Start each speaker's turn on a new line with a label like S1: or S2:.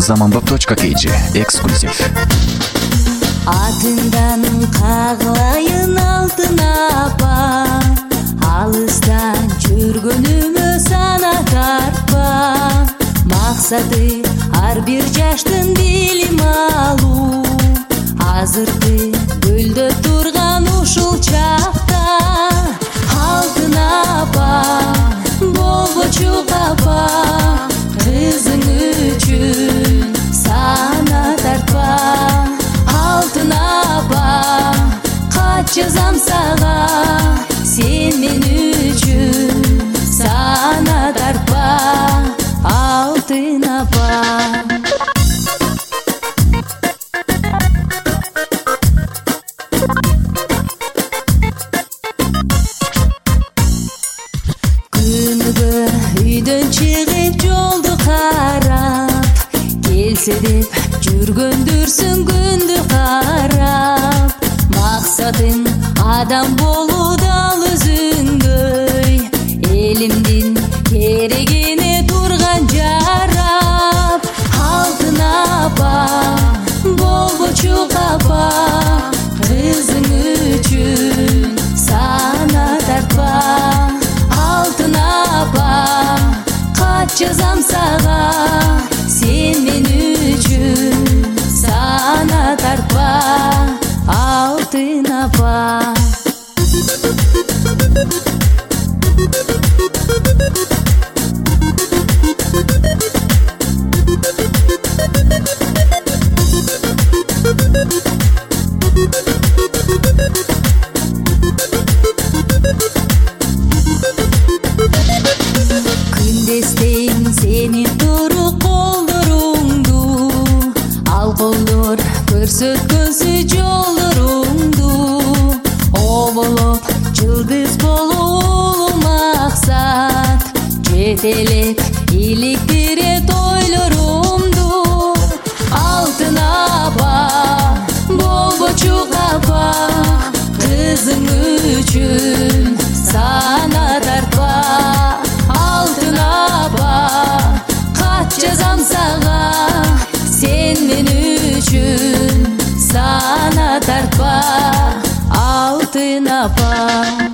S1: Zamandob.kg эксклюзив.
S2: Атыңдан қағылайын алтын апа, алыстан жүргөнүмө сана тарпа. Максаты ар бир жаштын билим алуу, азыркы көлдө турган ушул чакта. Алтын апа, болбочу капа, кызың үчүн сана тартпа. Алтын апа, кат жазам сага, сен мен үчүн сана тартпа. Алтын апа. Үйдөн чыгып жолду карап, келсе деп жүргөндүрсүң күндү карап. Максатың адам болуу дал өзүңдөй, элимдин керегине турган жарап. Алтын апа, болбочу капа, кызың үчүн сана тартпа. Алтын апа, кат жазам сага, сен мен үчүн сана тартпа. Алтын апа. Күндестейин сени туру колдоруңду, ал колдор көрсөткөнсү жолдоруңду. Оболоп жылдыз болуу максат, жетелеп иликтирет ойлорумду. Алтын апа, болбочу капа, кызың үчүн сана тартпа. Алтын апа, кат жазам сага, сен мен үчүн сана тартпа. Алтын апа.